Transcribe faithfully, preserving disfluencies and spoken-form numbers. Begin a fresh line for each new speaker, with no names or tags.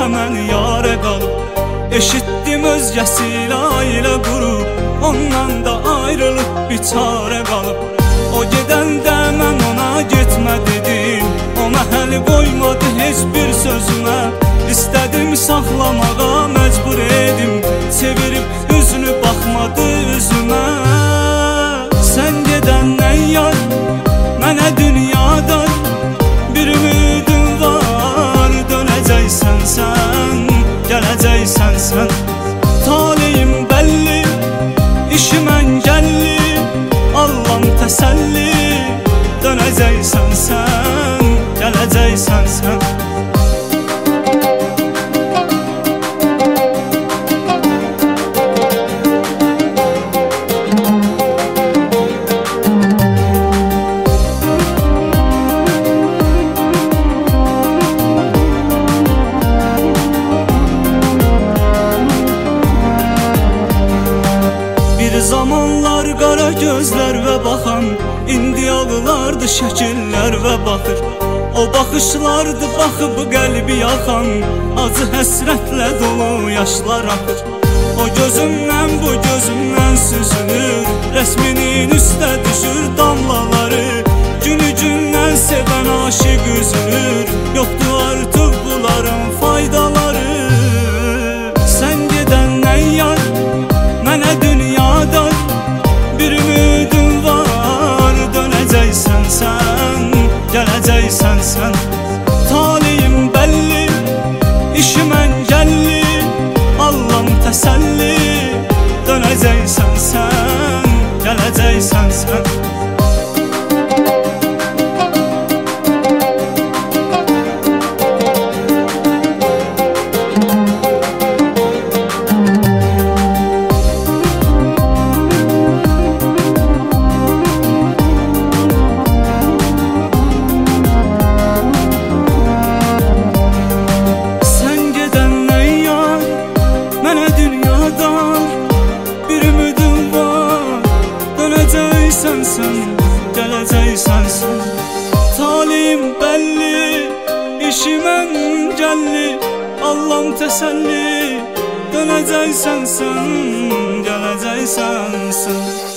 mən yarə qalıb. Eşitdim özgəsi ilə ailə qurub, ondan da ayrılıb biçarə qalıb. O gedəndə mən ona getmə dedim, o məhəl qoymadı heç bir sözümə. İstədim saxlamağa məcbur edim, çevirib üzünü baxmadı üzümə. Sən gedəndən yar, mənə dünyada bir ümidim var. Dönəcəksən sən, gələcəksən sən. Taleyim bəlli, işim əngəlli, Allahım təsəlli. Dönəcəksən sən, gələcəksən sən. Zamanlar qara gözlər və baxan, indi ağlardı şəkillər və baxır. O baxışlardı baxıb qəlbi yaxan, acı həsrətlə dolu yaşlar axır. O gözümdən bu gözümdən süzülür, rəsminin üstə düşür damlaları. Günü gündən sevən aşiq üzülür, yoxdur artıq bunların faydaları. Sən gedəndən yar, mənə dünyada bir ümidim var. Dönəcəksən sən, gələcəksən sən. Taleyim bəlli, işim əngəlli, Allahım təsəlli. Dönəcəksən sən, gələcəksən sən. Dönəcəksən sən, gələcəksən sən. Taleyim bəlli, işim əngəlli, Allahım təsəlli. Dönəcəksən sən, gələcəksən sən.